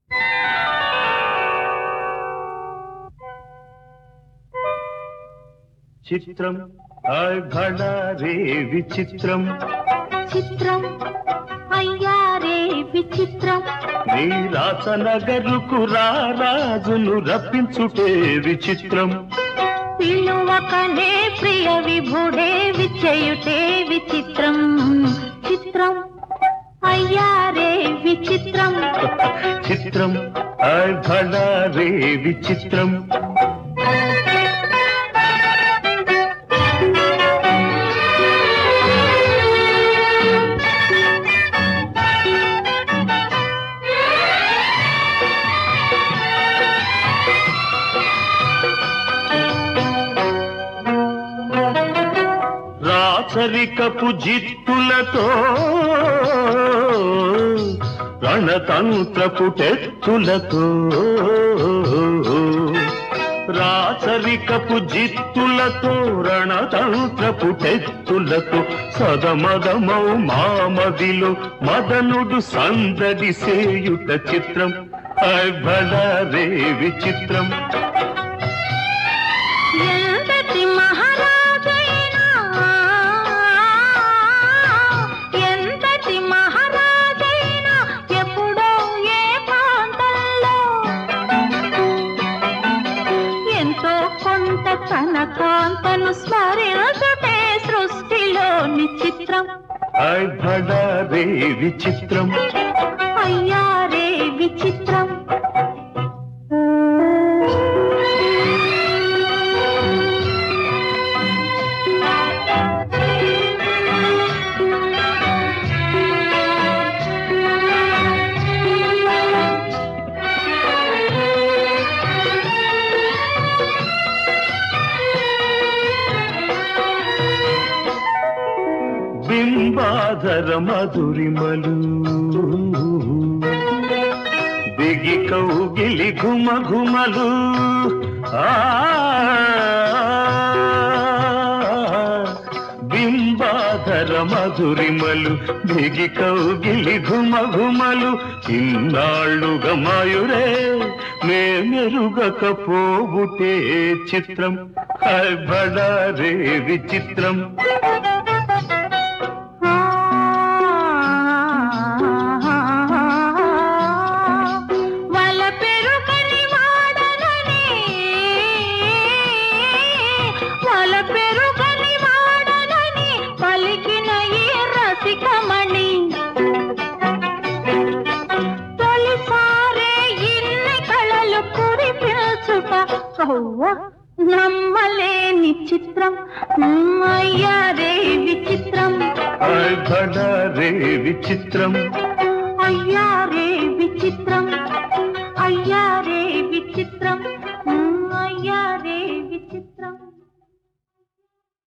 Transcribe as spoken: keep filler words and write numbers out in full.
చిత్రం భళా రే విచిత్రం చిత్రం అయ్యా రే విచిత్రం నీ రాసనగరుకు రారాజును రప్పించుటే విచిత్రం పిలువకనే ప్రియ విభుడే విచయుటే విచిత్రం చిత్రం అయ్యా రే విచిత్రం చిత్రం భళా రే విచిత్రం రాచరికపు జిత్తులతో రణతంత్రపు టెత్తులతో రాచరికపు జిత్తులతో రణతంత్రపు టెత్తులతో సదమదమౌ మామదిలో మదనుడు సందడి సేయుట చిత్రం భళా రే విచిత్రం ఎంతటి మహారాజైనా ఎంతటి మహారాజైనా ఎప్పుడో ఏ ప్రాంతంలో ఎంతో కొంత తన కాంతను స్మరించుటే సృష్టిలోని చిత్రం భళా రే విచిత్రం అయ్యా రే విచిత్రం బింబాధర మధురిమలు దిగి కౌగిలి ఘుమ ఘుమలు బింబాధర మధురిమలు దిగి కౌగిలి ఘుమ ఘుమలు ఇన్నాళ్ళుగా మాయురే మేమెరుగకపోవుటే చిత్రం భళా రే విచిత్రం నమ్మలేని చిత్రం అయ్యా రే విచిత్రం భళా రే విచిత్రం అయ్యా రే విచిత్రం అయ్యా రే విచిత్రం